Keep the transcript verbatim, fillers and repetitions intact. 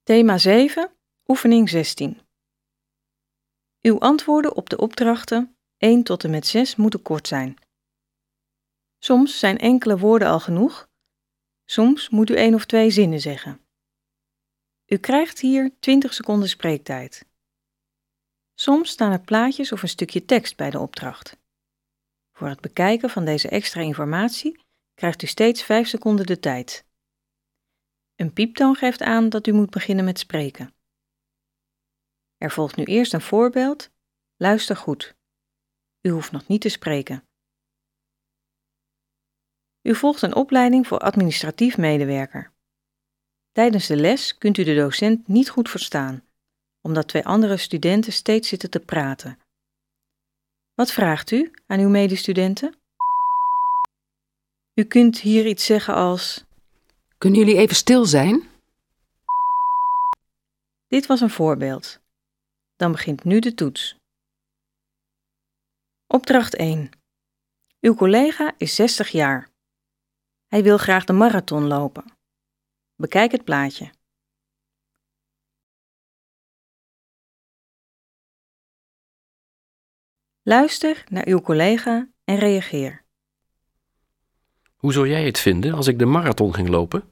Thema zeven, oefening zestien. Uw antwoorden op de opdrachten één tot en met zes moeten kort zijn. Soms zijn enkele woorden al genoeg, soms moet u één of twee zinnen zeggen. U krijgt hier twintig seconden spreektijd. Soms staan er plaatjes of een stukje tekst bij de opdracht. Voor het bekijken van deze extra informatie krijgt u steeds vijf seconden de tijd. Een pieptoon geeft aan dat u moet beginnen met spreken. Er volgt nu eerst een voorbeeld. Luister goed. U hoeft nog niet te spreken. U volgt een opleiding voor administratief medewerker. Tijdens de les kunt u de docent niet goed verstaan, omdat twee andere studenten steeds zitten te praten. Wat vraagt u aan uw medestudenten? U kunt hier iets zeggen als: Kunnen jullie even stil zijn? Dit was een voorbeeld. Dan begint nu de toets. Opdracht één. Uw collega is zestig jaar. Hij wil graag de marathon lopen. Bekijk het plaatje. Luister naar uw collega en reageer. Hoe zou jij het vinden als ik de marathon ging lopen?